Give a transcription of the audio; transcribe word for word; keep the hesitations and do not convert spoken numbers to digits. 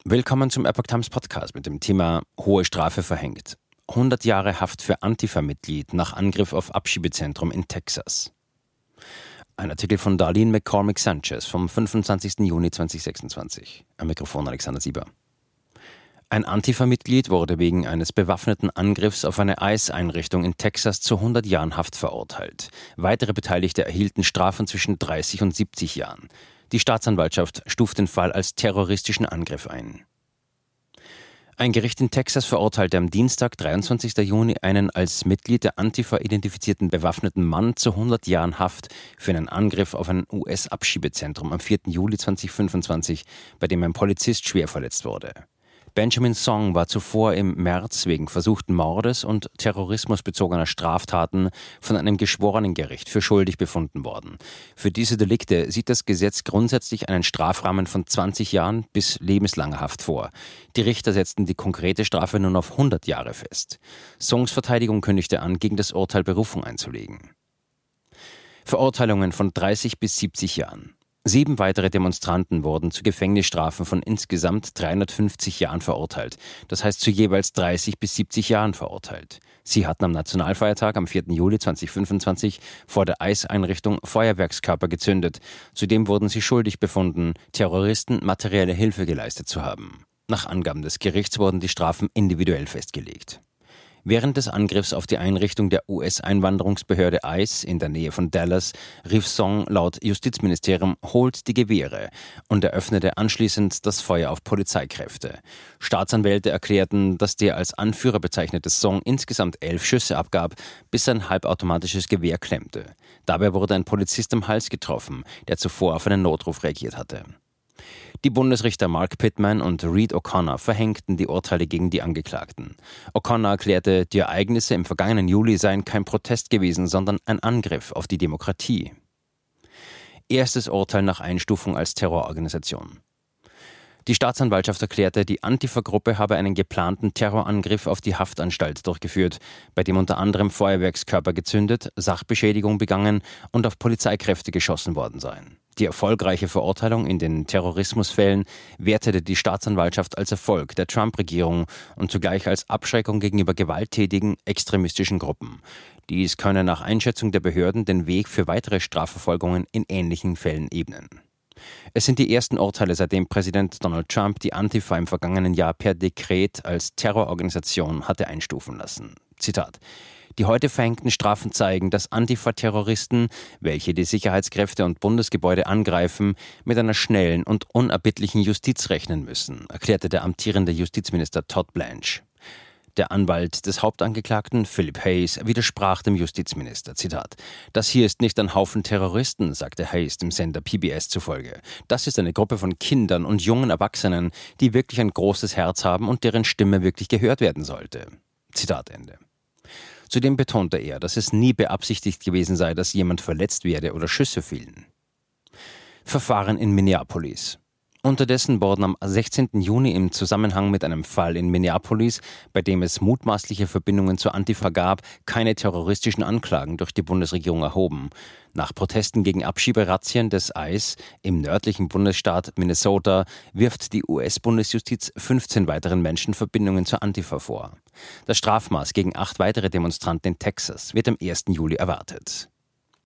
Willkommen zum Epoch Times Podcast mit dem Thema Hohe Strafe verhängt. hundert Jahre Haft für Antifa-Mitglied nach Angriff auf Abschiebezentrum in Texas. Ein Artikel von Darlene McCormick Sanchez vom fünfundzwanzigsten Juni zweitausendsechsundzwanzig. Am Mikrofon Alexander Sieber. Ein Antifa-Mitglied wurde wegen eines bewaffneten Angriffs auf eine ICE-Einrichtung in Texas zu hundert Jahren Haft verurteilt. Weitere Beteiligte erhielten Strafen zwischen dreißig und siebzig Jahren. Die Staatsanwaltschaft stuft den Fall als terroristischen Angriff ein. Ein Gericht in Texas verurteilte am Dienstag, dreiundzwanzigsten Juni, einen als Mitglied der Antifa identifizierten bewaffneten Mann zu hundert Jahren Haft für einen Angriff auf ein U S-Abschiebezentrum am vierten Juli zweitausendfünfundzwanzig, bei dem ein Polizist schwer verletzt wurde. Benjamin Song war zuvor im März wegen versuchten Mordes und terrorismusbezogener Straftaten von einem Geschworenengericht für schuldig befunden worden. Für diese Delikte sieht das Gesetz grundsätzlich einen Strafrahmen von zwanzig Jahren bis lebenslanger Haft vor. Die Richter setzten die konkrete Strafe nun auf hundert Jahre fest. Songs Verteidigung kündigte an, gegen das Urteil Berufung einzulegen. Verurteilungen von dreißig bis siebzig Jahren. Sieben weitere Demonstranten wurden zu Gefängnisstrafen von insgesamt dreihundertfünfzig Jahren verurteilt. Das heißt zu jeweils dreißig bis siebzig Jahren verurteilt. Sie hatten am Nationalfeiertag am vierten Juli zweitausendfünfundzwanzig vor der ICE-Einrichtung Feuerwerkskörper gezündet. Zudem wurden sie schuldig befunden, Terroristen materielle Hilfe geleistet zu haben. Nach Angaben des Gerichts wurden die Strafen individuell festgelegt. Während des Angriffs auf die Einrichtung der U S-Einwanderungsbehörde ICE in der Nähe von Dallas rief Song laut Justizministerium „Holt die Gewehre" und eröffnete anschließend das Feuer auf Polizeikräfte. Staatsanwälte erklärten, dass der als Anführer bezeichnete Song insgesamt elf Schüsse abgab, bis sein halbautomatisches Gewehr klemmte. Dabei wurde ein Polizist am Hals getroffen, der zuvor auf einen Notruf reagiert hatte. Die Bundesrichter Mark Pittman und Reed O'Connor verhängten die Urteile gegen die Angeklagten. O'Connor erklärte, die Ereignisse im vergangenen Juli seien kein Protest gewesen, sondern ein Angriff auf die Demokratie. Erstes Urteil nach Einstufung als Terrororganisation. Die Staatsanwaltschaft erklärte, die Antifa-Gruppe habe einen geplanten Terrorangriff auf die Haftanstalt durchgeführt, bei dem unter anderem Feuerwerkskörper gezündet, Sachbeschädigung begangen und auf Polizeikräfte geschossen worden seien. Die erfolgreiche Verurteilung in den Terrorismusfällen wertete die Staatsanwaltschaft als Erfolg der Trump-Regierung und zugleich als Abschreckung gegenüber gewalttätigen, extremistischen Gruppen. Dies könne nach Einschätzung der Behörden den Weg für weitere Strafverfolgungen in ähnlichen Fällen ebnen. Es sind die ersten Urteile, seitdem Präsident Donald Trump die Antifa im vergangenen Jahr per Dekret als Terrororganisation hatte einstufen lassen. Zitat: Die heute verhängten Strafen zeigen, dass Antifa-Terroristen, welche die Sicherheitskräfte und Bundesgebäude angreifen, mit einer schnellen und unerbittlichen Justiz rechnen müssen, erklärte der amtierende Justizminister Todd Blanche. Der Anwalt des Hauptangeklagten, Philip Hayes, widersprach dem Justizminister. Zitat: Das hier ist nicht ein Haufen Terroristen, sagte Hayes dem Sender P B S zufolge. Das ist eine Gruppe von Kindern und jungen Erwachsenen, die wirklich ein großes Herz haben und deren Stimme wirklich gehört werden sollte. Zitat Ende. Zudem betonte er, dass es nie beabsichtigt gewesen sei, dass jemand verletzt werde oder Schüsse fielen. Verfahren in Minneapolis. Unterdessen wurden am sechzehnten Juni im Zusammenhang mit einem Fall in Minneapolis, bei dem es mutmaßliche Verbindungen zur Antifa gab, keine terroristischen Anklagen durch die Bundesregierung erhoben. Nach Protesten gegen Abschieberazzien des ICE im nördlichen Bundesstaat Minnesota wirft die U S-Bundesjustiz fünfzehn weiteren Menschen Verbindungen zur Antifa vor. Das Strafmaß gegen acht weitere Demonstranten in Texas wird am ersten Juli erwartet.